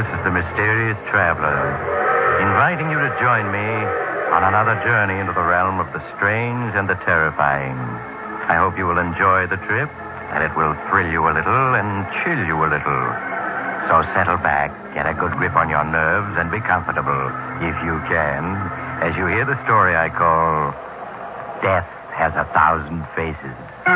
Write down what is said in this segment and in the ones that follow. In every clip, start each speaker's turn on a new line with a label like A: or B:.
A: is the Mysterious Traveler, inviting you to join me on another journey into the realm of the strange and the terrifying. I hope you will enjoy the trip, and it will thrill you a little and chill you a little. So settle back, get a good grip on your nerves, and be comfortable, if you can, as you hear the story I call Death Has 1,000 Faces.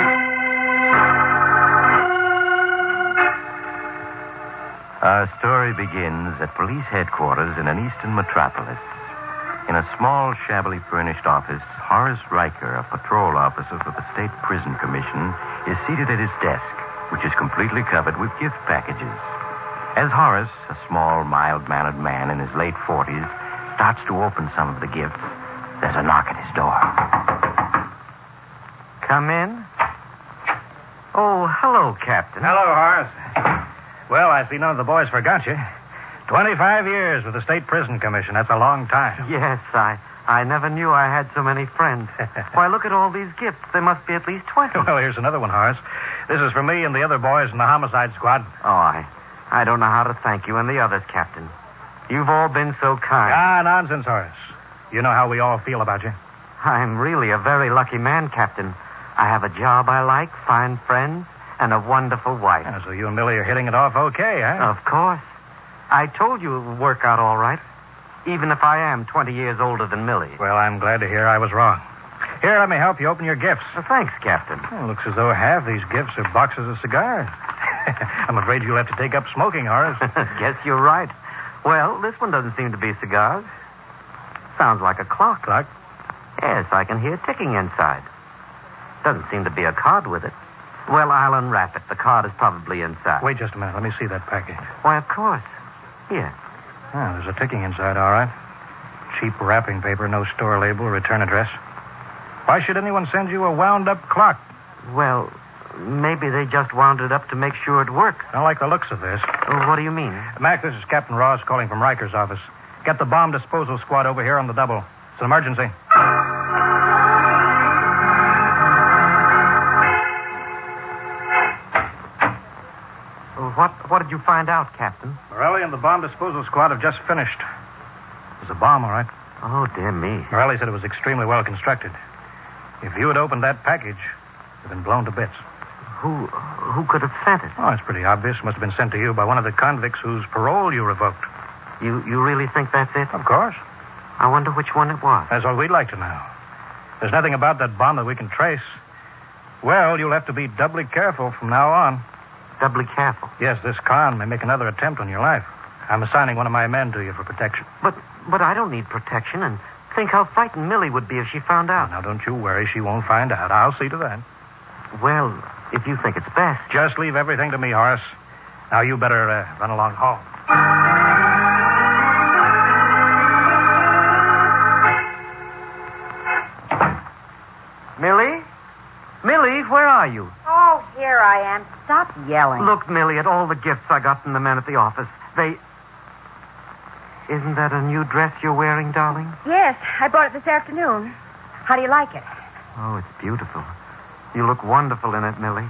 A: Our story begins at police headquarters in an eastern metropolis. In a small, shabbily furnished office, Horace Riker, a patrol officer for the State Prison Commission, is seated at his desk, which is completely covered with gift packages. As Horace, a small, mild-mannered man in his late 40s, starts to open some of the gifts, there's a knock at his door.
B: Come in. Oh, hello, Captain.
C: Hello, Horace. Well, I see none of the boys forgot you. 25 years with the State Prison Commission. That's a long time.
B: Yes, I never knew I had so many friends. Why, look at all these gifts. There must be at least 20.
C: Well, here's another one, Horace. This is for me and the other boys in the homicide squad.
B: Oh, I don't know how to thank you and the others, Captain. You've all been so kind.
C: Nonsense, Horace. You know how we all feel about you.
B: I'm really a very lucky man, Captain. I have a job I like, fine friends, and a wonderful wife.
C: So you and Millie are hitting it off okay, huh?
B: Of course. I told you it would work out all right, even if I am 20 years older than Millie.
C: Well, I'm glad to hear I was wrong. Here, let me help you open your gifts.
B: Thanks, Captain.
C: Well, looks as though half these gifts are boxes of cigars. I'm afraid you'll have to take up smoking, Horace.
B: Guess you're right. Well, this one doesn't seem to be cigars. Sounds like a clock.
C: Clock?
B: Yes, I can hear ticking inside. Doesn't seem to be a card with it. Well, I'll unwrap it. The card is probably inside.
C: Wait just a minute. Let me see that package.
B: Why, of course. Here.
C: Oh, there's a ticking inside, all right. Cheap wrapping paper, no store label, return address. Why should anyone send you a wound-up clock?
B: Well, maybe they just wound it up to make sure it works.
C: I don't like the looks of this.
B: What do you mean?
C: Mac, this is Captain Ross calling from Riker's office. Get the bomb disposal squad over here on the double. It's an emergency.
B: What did you find out, Captain?
C: Morelli and the bomb disposal squad have just finished. It was a bomb, all right.
B: Oh, dear me.
C: Morelli said it was extremely well constructed. If you had opened that package, it would have been blown to bits.
B: Who could have sent it?
C: Oh, it's pretty obvious. It must have been sent to you by one of the convicts whose parole you revoked.
B: You really think that's it?
C: Of course.
B: I wonder which one it was.
C: That's what we'd like to know. There's nothing about that bomb that we can trace. Well, you'll have to be doubly careful from now on.
B: Doubly careful?
C: Yes, this con may make another attempt on your life. I'm assigning one of my men to you for protection.
B: But I don't need protection, and think how frightened Millie would be if she found out.
C: Now, don't you worry. She won't find out. I'll see to that.
B: Well, if you think it's best.
C: Just leave everything to me, Horace. Now, you better run along home.
B: Millie? Millie, where are you?
D: Oh, here I am. Stop yelling.
B: Look, Millie, at all the gifts I got from the men at the office. Isn't that a new dress you're wearing, darling?
D: Yes, I bought it this afternoon. How do you like it?
B: Oh, it's beautiful. You look wonderful in it, Millie.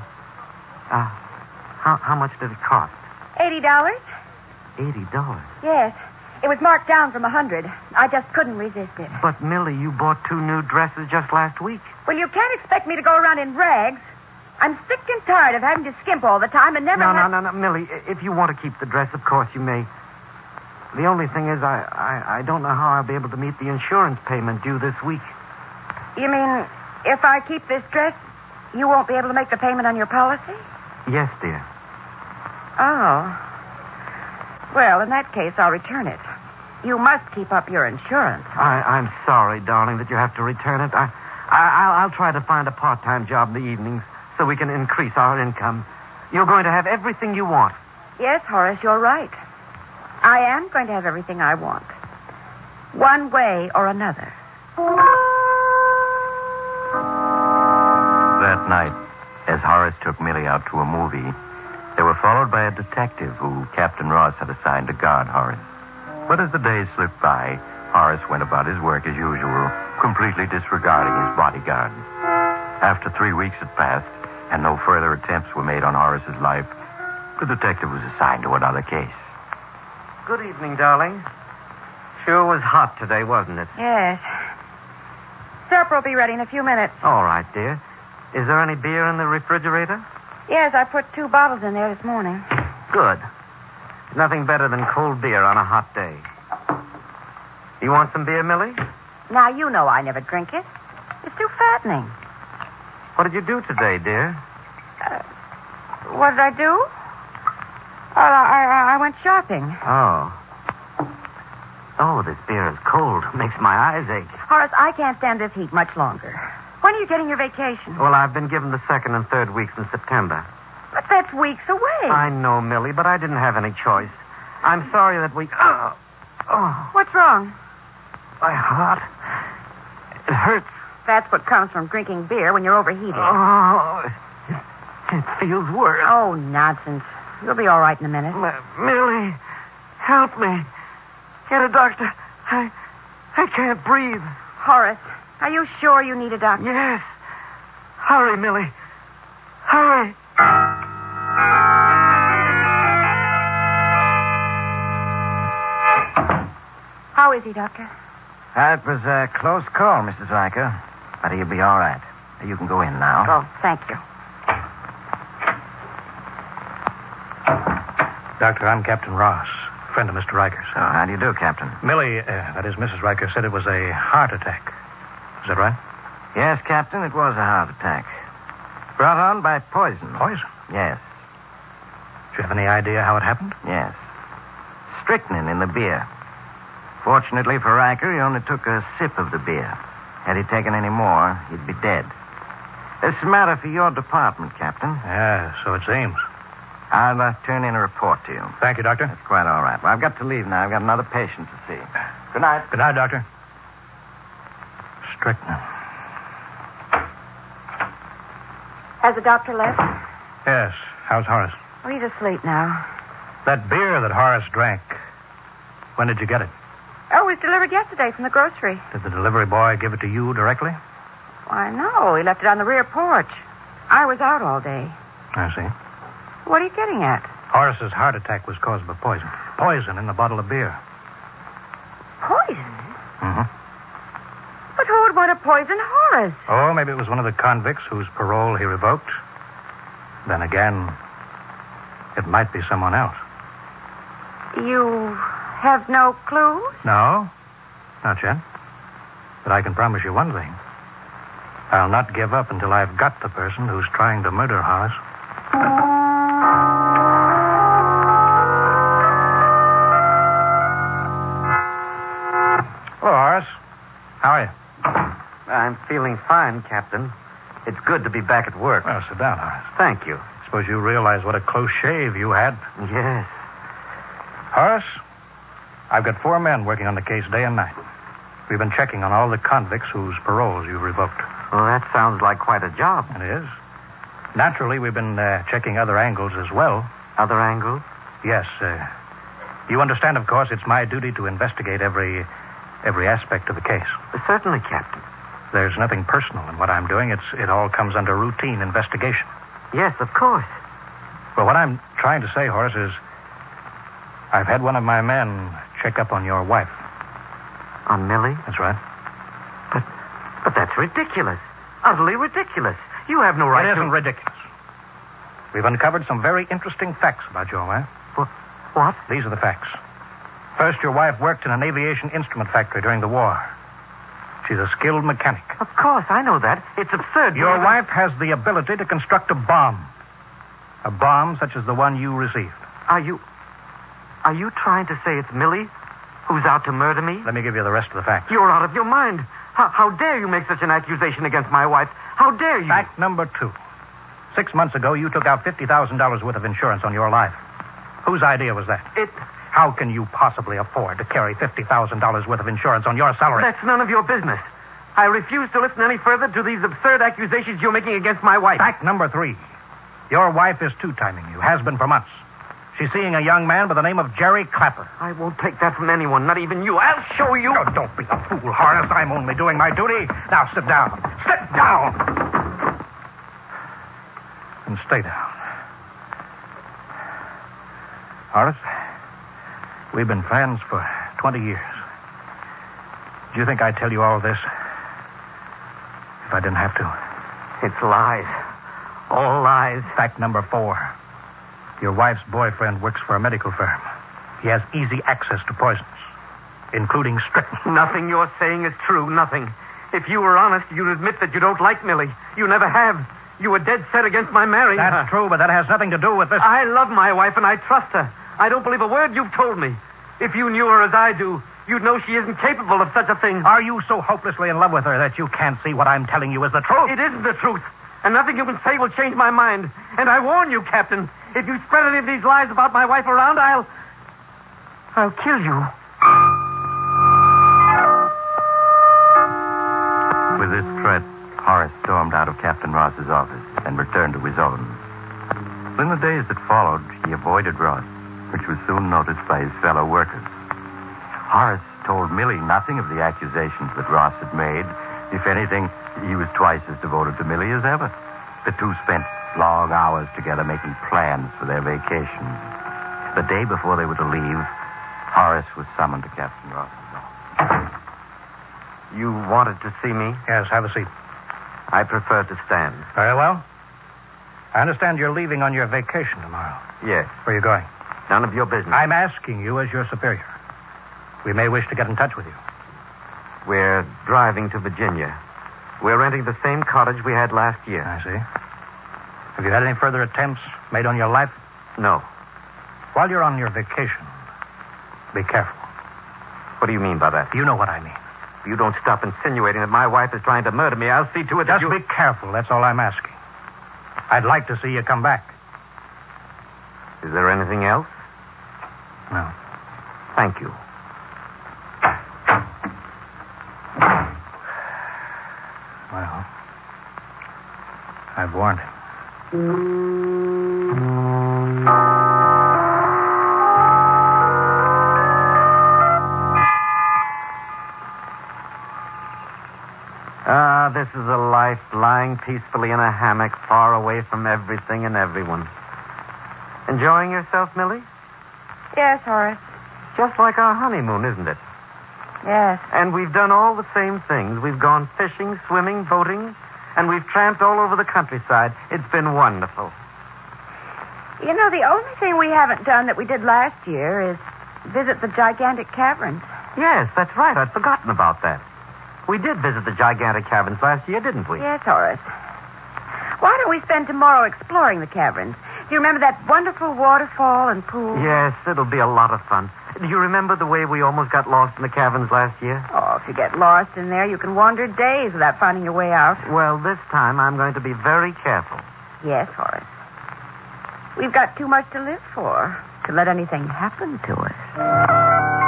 B: How much did it cost?
D: $80.
B: $80?
D: Yes. It was marked down from 100. I just couldn't resist it.
B: But, Millie, you bought 2 new dresses just last week.
D: Well, you can't expect me to go around in rags. I'm sick and tired of having to skimp all the time and never...
B: No, Millie. If you want to keep the dress, of course you may. The only thing is, I don't know how I'll be able to meet the insurance payment due this week.
D: You mean, if I keep this dress, you won't be able to make the payment on your policy?
B: Yes, dear.
D: Oh. Well, in that case, I'll return it. You must keep up your insurance.
B: I'm sorry, darling, that you have to return it. I'll try to find a part-time job in the evenings so we can increase our income. You're going to have everything you want.
D: Yes, Horace, you're right. I am going to have everything I want. One way or another.
A: That night, as Horace took Millie out to a movie, they were followed by a detective who Captain Ross had assigned to guard Horace. But as the days slipped by, Horace went about his work as usual, completely disregarding his bodyguard. After 3 weeks had passed, and no further attempts were made on Horace's life, the detective was assigned to another case.
B: Good evening, darling. Sure was hot today, wasn't it?
D: Yes. Supper will be ready in a few minutes.
B: All right, dear. Is there any beer in the refrigerator?
D: Yes, I put 2 bottles in there this morning.
B: Good. Nothing better than cold beer on a hot day. You want some beer, Millie?
D: Now, you know I never drink it. It's too fattening.
B: What did you do today, dear?
D: What did I do? I went shopping.
B: Oh. Oh, this beer is cold. Makes my eyes ache.
D: Horace, I can't stand this heat much longer. When are you getting your vacation?
B: Well, I've been given the 2nd and 3rd weeks in September.
D: But that's weeks away.
B: I know, Millie, but I didn't have any choice. I'm sorry that we... Oh.
D: What's wrong?
B: My heart. It hurts.
D: That's what comes from drinking beer when you're overheated.
B: Oh, it feels worse.
D: Oh, nonsense. You'll be all right in a minute.
B: Millie, help me. Get a doctor. I can't breathe.
D: Horace, are you sure you need a doctor?
B: Yes. Hurry, Millie. Hurry.
D: How is he, Doctor?
A: That was a close call, Mrs. Riker. But he'll be all right. You can go in now.
D: Oh, thank you.
C: Doctor, I'm Captain Ross, friend of Mr. Riker's.
A: So, how do you do, Captain?
C: Millie, that is, Mrs. Riker, said it was a heart attack. Is that right?
A: Yes, Captain, it was a heart attack. Brought on by poison.
C: Poison?
A: Yes,
C: Do you have any idea how it happened?
A: yes. Strychnine in the beer. Fortunately for Riker, he only took a sip of the beer. Had he taken any more, he'd be dead. This is a matter for your department, Captain.
C: Yeah, so it seems.
A: I'll turn in a report to you.
C: Thank you, Doctor.
A: That's quite all right. Well, I've got to leave now. I've got another patient to see. Good night.
C: Good night, Doctor. Strychnine.
D: Has the doctor left?
C: Yes. How's Horace?
D: Oh, he's asleep now.
C: That beer that Horace drank, when did you get it?
D: Oh, it was delivered yesterday from the grocery.
C: Did the delivery boy give it to you directly?
D: Why, no. He left it on the rear porch. I was out all day.
C: I see.
D: What are you getting at?
C: Horace's heart attack was caused by poison. Poison in the bottle of beer.
D: Poison?
C: Mm-hmm.
D: But who would want to poison Horace?
C: Oh, maybe it was one of the convicts whose parole he revoked. Then again, it might be someone else.
D: You have no clue?
C: No, not yet. But I can promise you one thing. I'll not give up until I've got the person who's trying to murder Horace. Hello, Horace. How are you?
B: I'm feeling fine, Captain. It's good to be back at work.
C: Well, sit down, Horace.
B: Thank you.
C: Suppose you realize what a close shave you had.
B: Yes.
C: Horace, I've got 4 men working on the case day and night. We've been checking on all the convicts whose paroles you've revoked.
B: Well, that sounds like quite a job.
C: It is. Naturally, we've been checking other angles as well.
B: Other angles?
C: Yes. You understand, of course, it's my duty to investigate every aspect of the case.
B: Certainly, Captain.
C: There's nothing personal in what I'm doing. It all comes under routine investigation.
B: Yes, of course.
C: Well, what I'm trying to say, Horace, is I've had one of my men check up on your wife.
B: On Millie?
C: That's right.
B: But that's ridiculous. Utterly ridiculous. You have no right
C: It
B: to...
C: isn't ridiculous. We've uncovered some very interesting facts about your wife.
B: What?
C: These are the facts. First, your wife worked in an aviation instrument factory during the war. She's a skilled mechanic.
B: Of course, I know that. It's absurd.
C: Your wife has the ability to construct a bomb. A bomb such as the one you received.
B: Are you trying to say it's Millie who's out to murder me?
C: Let me give you the rest of the facts.
B: You're out of your mind. How dare you make such an accusation against my wife? How dare you?
C: Fact number 2. 6 months ago, you took out $50,000 worth of insurance on your life. Whose idea was that? How can you possibly afford to carry $50,000 worth of insurance on your salary?
B: That's none of your business. I refuse to listen any further to these absurd accusations you're making against my wife.
C: Fact number 3. Your wife is two-timing you, has been for months. She's seeing a young man by the name of Jerry Clapper.
B: I won't take that from anyone, not even you. I'll show you.
C: Oh, don't be a fool, Horace. I'm only doing my duty. Now, sit down. Sit down. And stay down. Horace, We've been friends for 20 years. Do you think I'd tell you all this if I didn't have to?
B: It's lies. All lies.
C: Fact number 4. Your wife's boyfriend works for a medical firm. He has easy access to poisons, including strychnine.
B: Nothing you're saying is true. Nothing. If you were honest, you'd admit that you don't like Millie. You never have. You were dead set against my marrying her.
C: That's true, but that has nothing to do with this.
B: I love my wife and I trust her. I don't believe a word you've told me. If you knew her as I do, you'd know she isn't capable of such a thing.
C: Are you so hopelessly in love with her that you can't see what I'm telling you is the truth?
B: It isn't the truth. And nothing you can say will change my mind. And I warn you, Captain, if you spread any of these lies about my wife around, I'll kill you.
A: With this threat, Horace stormed out of Captain Ross's office and returned to his own. In the days that followed, he avoided Ross, which was soon noticed by his fellow workers. Horace told Millie nothing of the accusations that Ross had made. If anything, he was twice as devoted to Millie as ever. The two spent long hours together making plans for their vacation. The day before they were to leave, Horace was summoned to Captain Ross's office.
B: You wanted to see me?
C: Yes, have a seat.
B: I prefer to stand.
C: Very well. I understand you're leaving on your vacation tomorrow.
B: Yes.
C: Where are you going?
B: None of your business.
C: I'm asking you as your superior. We may wish to get in touch with you.
B: We're driving to Virginia. We're renting the same cottage we had last year.
C: I see. Have you had any further attempts made on your life?
B: No.
C: While you're on your vacation, be careful.
B: What do you mean by that?
C: You know what I mean.
B: If you don't stop insinuating that my wife is trying to murder me, I'll see to it that
C: Just be careful. That's all I'm asking. I'd like to see you come back.
B: Is there anything else?
C: No.
B: Thank you.
C: Well, I've warned him.
B: This is a life lying peacefully in a hammock far away from everything and everyone. Enjoying yourself, Millie?
D: Yes, Horace.
B: Just like our honeymoon, isn't it?
D: Yes.
B: And we've done all the same things. We've gone fishing, swimming, boating, and we've tramped all over the countryside. It's been wonderful.
D: You know, the only thing we haven't done that we did last year is visit the gigantic caverns.
B: Yes, that's right. I'd forgotten about that. We did visit the gigantic caverns last year, didn't we?
D: Yes, Horace. Why don't we spend tomorrow exploring the caverns? Do you remember that wonderful waterfall and pool?
B: Yes, it'll be a lot of fun. Do you remember the way we almost got lost in the caverns last year?
D: Oh, if you get lost in there, you can wander days without finding your way out.
B: Well, this time I'm going to be very careful.
D: Yes, Horace. We've got too much to live for to let anything happen to us.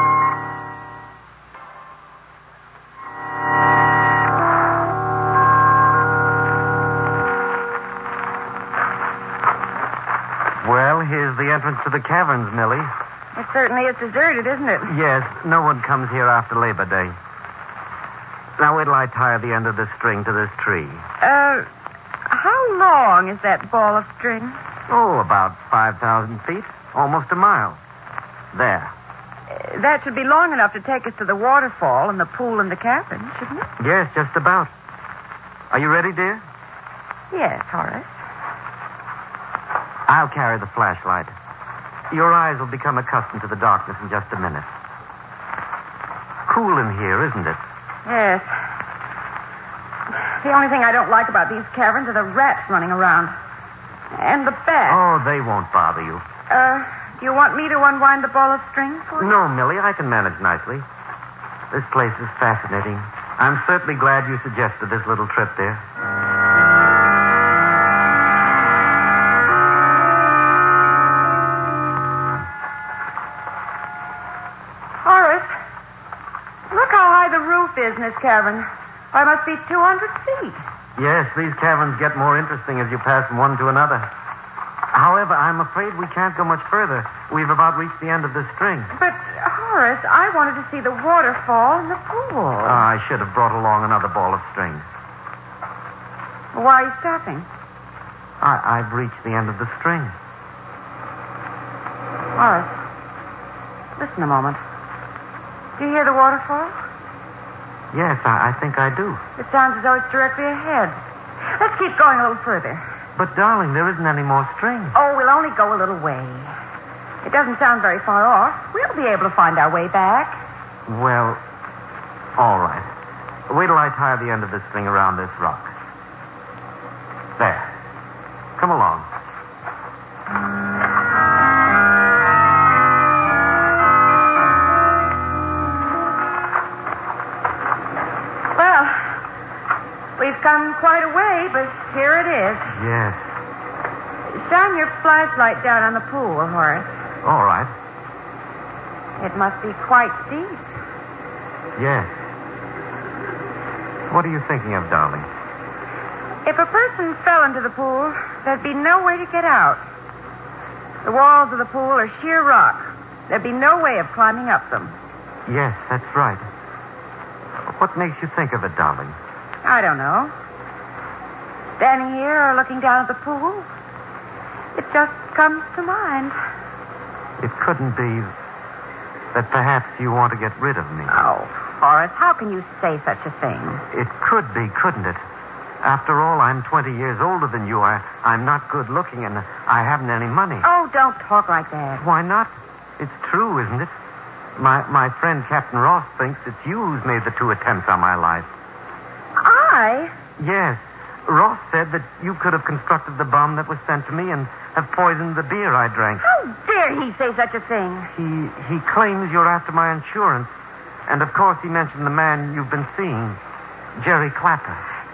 B: Well, here's the entrance to the caverns, Millie.
D: It certainly is deserted, isn't it?
B: Yes, no one comes here after Labor Day. Now, wait till I tie the end of this string to this tree.
D: How long is that ball of string?
B: Oh, about 5,000 feet. Almost a mile. There.
D: That should be long enough to take us to the waterfall and the pool and the cabin, shouldn't it?
B: Yes, just about. Are you ready, dear?
D: Yes, Horace.
B: I'll carry the flashlight. Your eyes will become accustomed to the darkness in just a minute. Cool in here, isn't it?
D: Yes. The only thing I don't like about these caverns are the rats running around. And the bats.
B: Oh, they won't bother you.
D: Do you want me to unwind the ball of string for you?
B: No, Millie, I can manage nicely. This place is fascinating. I'm certainly glad you suggested this little trip there.
D: Horace, look how high the roof is in this cavern. Why, it must be 200 feet.
B: Yes, these caverns get more interesting as you pass from one to another. However, I'm afraid we can't go much further. We've about reached the end of this string.
D: But, Horace, I wanted to see the waterfall and the pool.
B: I should have brought along another ball of string.
D: Why are you stopping?
B: I've reached the end of the string.
D: Horace, Listen a moment. Do you hear the waterfall?
B: Yes, I think I do.
D: It sounds as though it's directly ahead. Let's keep going a little further.
B: But, darling, there isn't any more string.
D: Oh, we'll only go a little way. It doesn't sound very far off. We'll be able to find our way back.
B: Well, all right. Wait till I tie the end of this string around this rock. There. Come along.
D: Well, we've come quite a way, but here it is.
B: Yes.
D: Shine your flashlight down on the pool, Horace.
B: All right.
D: It must be quite deep.
B: Yes. What are you thinking of, darling?
D: If a person fell into the pool, there'd be no way to get out. The walls of the pool are sheer rock. There'd be no way of climbing up them.
B: Yes, that's right. What makes you think of it, darling?
D: I don't know. Standing here or looking down at the pool, it just comes to mind.
B: It couldn't be that perhaps you want to get rid of me.
D: Oh, Horace, how can you say such a thing?
B: It could be, couldn't it? After all, I'm 20 years older than you. I'm not good looking, and I haven't any money.
D: Oh, don't talk like that.
B: Why not? It's true, isn't it? My friend Captain Ross thinks it's you who's made the 2 attempts on my life.
D: I?
B: Yes. Ross said that you could have constructed the bomb that was sent to me and have poisoned the beer I drank.
D: How dare he say such a thing?
B: He claims you're after my insurance. And, of course, he mentioned the man you've been seeing, Jerry Clapper.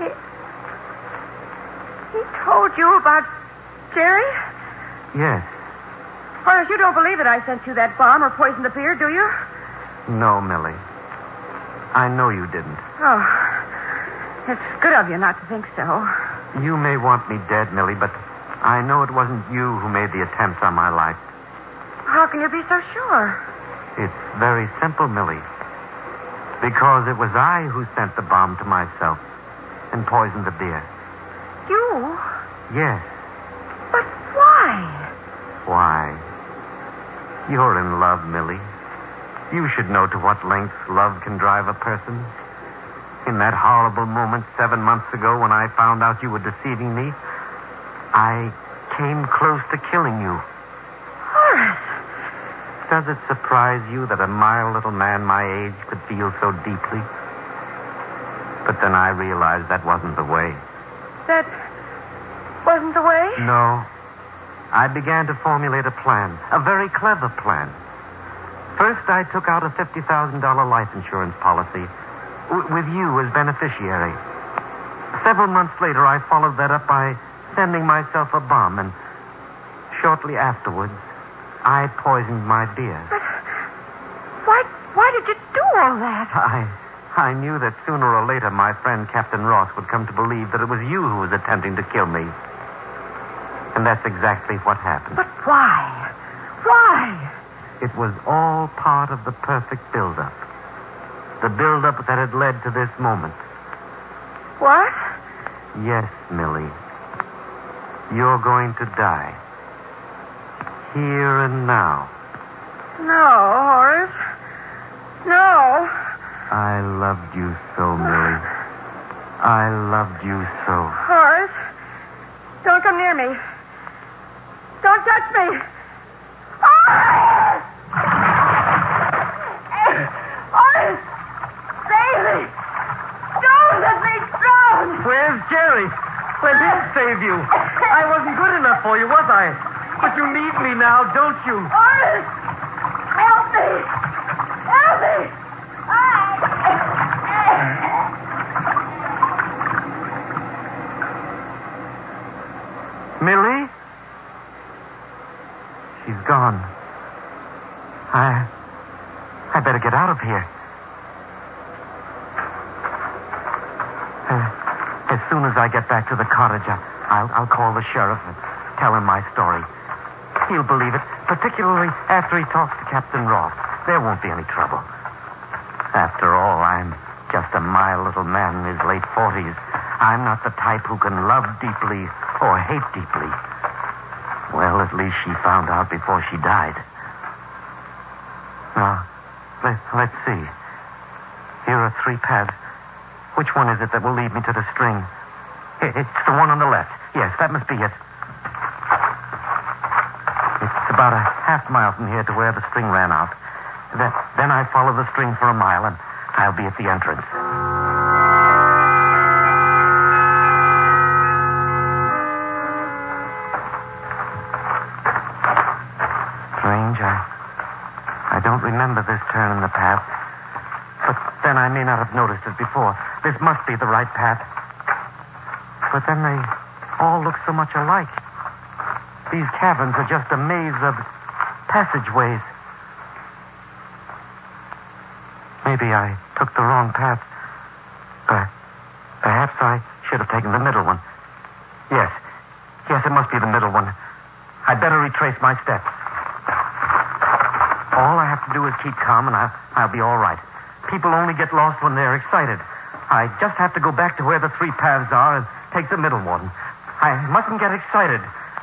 D: He told you about Jerry?
B: Yes.
D: Horace, you don't believe that I sent you that bomb or poisoned the beer, do you?
B: No, Millie. I know you didn't.
D: Oh, it's good of you not to think so.
B: You may want me dead, Millie, but I know it wasn't you who made the attempts on my life.
D: How can you be so sure?
B: It's very simple, Millie. Because it was I who sent the bomb to myself and poisoned the beer.
D: You?
B: Yes.
D: But why?
B: Why? You're in love, Millie. You should know to what lengths love can drive a person. In that horrible moment 7 months ago when I found out you were deceiving me, I came close to killing you.
D: Horace!
B: Does it surprise you that a mild little man my age could feel so deeply? But then I realized that wasn't the way.
D: That wasn't the way?
B: No. I began to formulate a plan, a very clever plan. First, I took out a $50,000 life insurance policy with you as beneficiary. Several months later, I followed that up by sending myself a bomb, and shortly afterwards, I poisoned my beer.
D: But why did you do all that?
B: I knew that sooner or later my friend Captain Ross would come to believe that it was you who was attempting to kill me. And that's exactly what happened.
D: But why? Why?
B: It was all part of the perfect build-up. The build-up that had led to this moment.
D: What?
B: Yes, Millie. You're going to die. Here and now.
D: No, Horace. No.
B: I loved you so, Millie. I loved you so.
D: Horace, don't come near me. Don't touch me. Horace! Horace! Save me! Don't let me drown!
B: Where's Jerry? Let him save you. I wasn't good enough for you, was I? But you need me now, don't you?
D: Horace! Help me! Help me!
B: Millie? She's gone. I better get out of here. As soon as I get back to the cottage, I'll call the sheriff and tell him my story. He'll believe it, particularly after he talks to Captain Ross. There won't be any trouble. After all, I'm just a mild little man in his late 40s. I'm not the type who can love deeply or hate deeply. Well, at least she found out before she died. Now, let's see. Here are 3 paths. Which one is it that will lead me to the string? It's the one on the left. Yes, that must be it. It's about a half-mile from here to where the string ran out. Then I follow the string for a mile, and I'll be at the entrance. Strange. I don't remember this turn in the path. But then I may not have noticed it before. This must be the right path. But then they all look so much alike. These caverns are just a maze of passageways. Maybe I took the wrong path. Perhaps I should have taken the middle one. Yes, it must be the middle one. I'd better retrace my steps. All I have to do is keep calm, and I'll be all right. People only get lost when they're excited. I just have to go back to where the 3 paths are and take the middle one. I mustn't get excited.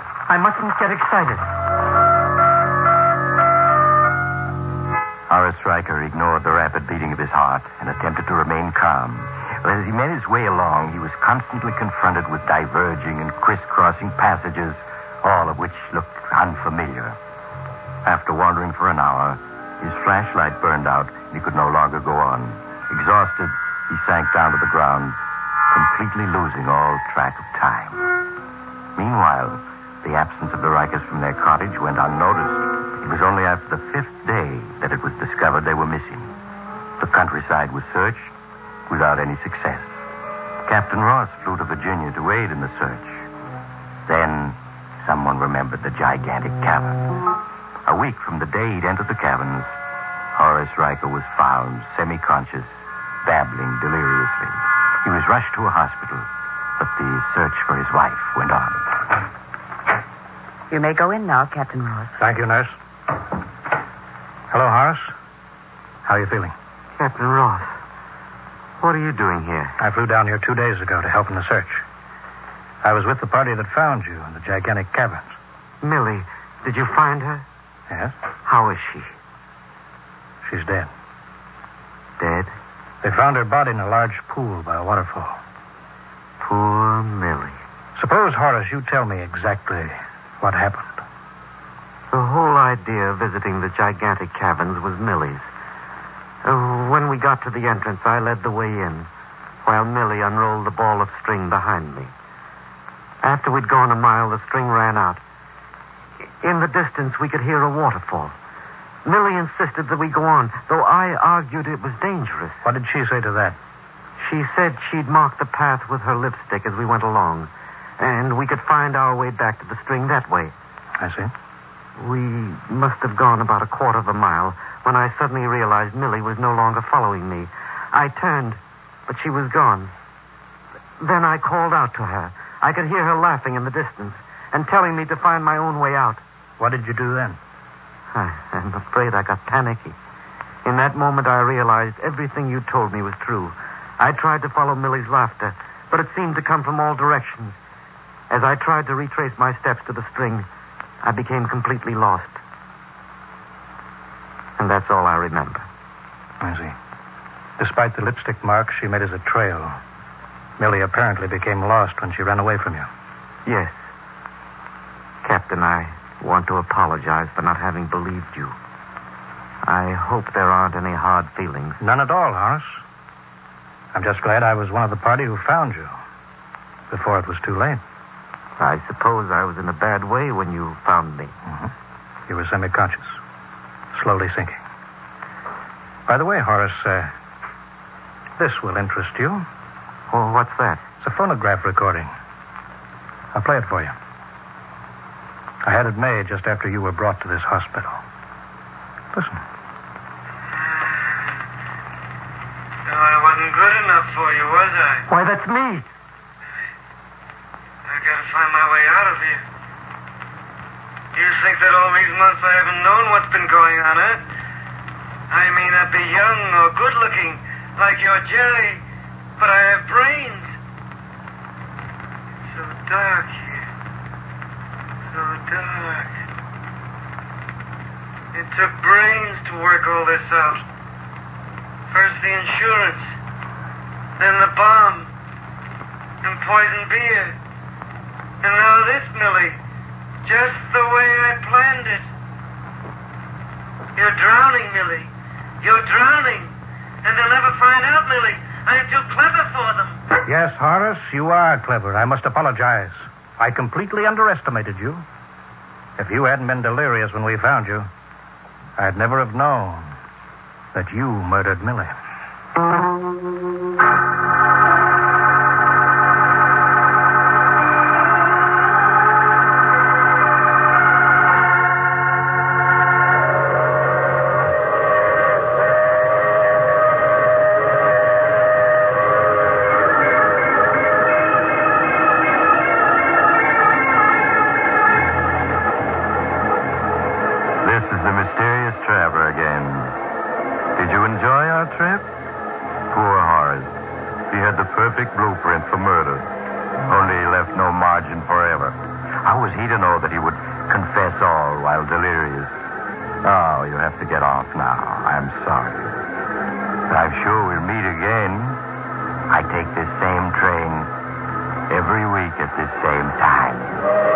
A: Horace Riker ignored the rapid beating of his heart and attempted to remain calm. But as he made his way along, he was constantly confronted with diverging and crisscrossing passages, all of which looked unfamiliar. After wandering for an hour, his flashlight burned out and he could no longer go on. Exhausted, he sank down to the ground, completely losing all track of time. Meanwhile, the absence of the Rikers from their cottage went unnoticed. It was only after the 5th day that it was discovered they were missing. The countryside was searched without any success. Captain Ross flew to Virginia to aid in the search. Then someone remembered the gigantic caverns. A week from the day he'd entered the caverns, Horace Riker was found semi-conscious, babbling deliriously. He was rushed to a hospital, but the search for his wife went on.
D: You may go in now, Captain Ross.
C: Thank you, nurse. Hello, Horace. How are you feeling?
B: Captain Ross, what are you doing here?
C: I flew down here 2 days ago to help in the search. I was with the party that found you in the gigantic caverns.
B: Millie, did you find her?
C: Yes?
B: How is she?
C: She's dead.
B: Dead?
C: They found her body in a large pool by a waterfall.
B: Poor Millie.
C: Suppose, Horace, you tell me exactly what happened.
B: The whole idea of visiting the gigantic caverns was Millie's. When we got to the entrance, I led the way in, while Millie unrolled the ball of string behind me. After we'd gone a mile, the string ran out. In the distance, we could hear a waterfall. Millie insisted that we go on, though I argued it was dangerous.
C: What did she say to that?
B: She said she'd mark the path with her lipstick as we went along, and we could find our way back to the string that way.
C: I see.
B: We must have gone about a quarter of a mile when I suddenly realized Millie was no longer following me. I turned, but she was gone. Then I called out to her. I could hear her laughing in the distance and telling me to find my own way out.
C: What did you do then?
B: I'm afraid I got panicky. In that moment, I realized everything you told me was true. I tried to follow Millie's laughter, but it seemed to come from all directions. As I tried to retrace my steps to the string, I became completely lost. And that's all I remember.
C: I see. Despite the lipstick marks she made as a trail, Millie apparently became lost when she ran away from you.
B: Yes. Captain, I want to apologize for not having believed you. I hope there aren't any hard feelings.
C: None at all, Horace. I'm just glad I was one of the party who found you before it was too late.
B: I suppose I was in a bad way when you found me.
C: Mm-hmm. You were semi-conscious, slowly sinking. By the way, Horace, this will interest you.
B: Oh, what's that?
C: It's a phonograph recording. I'll play it for you. I had it made just after you were brought to this hospital. Listen.
E: So I wasn't good enough for you, was I?
B: Why, that's me.
E: I gotta find my way out of here. You think that all these months I haven't known what's been going on, huh? I may not be young or good-looking like your Jerry, but I have brains. It's so dark here. So dark. It took brains to work all this out. First the insurance, then the bomb, and poison beer. And now this, Millie. Just the way I planned it. You're drowning, Millie. You're drowning. And they'll never find out, Millie. I'm too clever for them.
C: Yes, Horace, you are clever. I must apologize. I completely underestimated you. If you hadn't been delirious when we found you, I'd never have known that you murdered Millie.
A: This is the Mysterious Traveler again. Did you enjoy our trip? Poor Horace. He had the perfect blueprint for murder. Only he left no margin for error. How was he to know that he would confess all while delirious? Oh, you have to get off now. I'm sorry. But I'm sure we'll meet again. I take this same train every week at this same time.